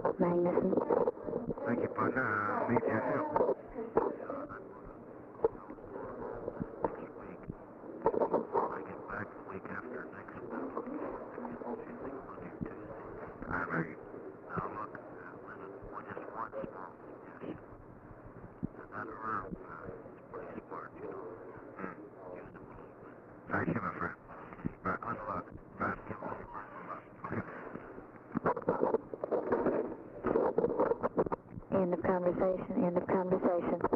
Magnuson. Thank you, partner. I'll meet you soon. I get back the week after next week. Monday or Tuesday. All right. Now look, Lennon, just one small suggestion. That Earl, he's pretty smart, you know. Use him a little bit. Thank you, my friend. Right. Good luck. Right. Give him your best of luck. End of conversation. End of conversation.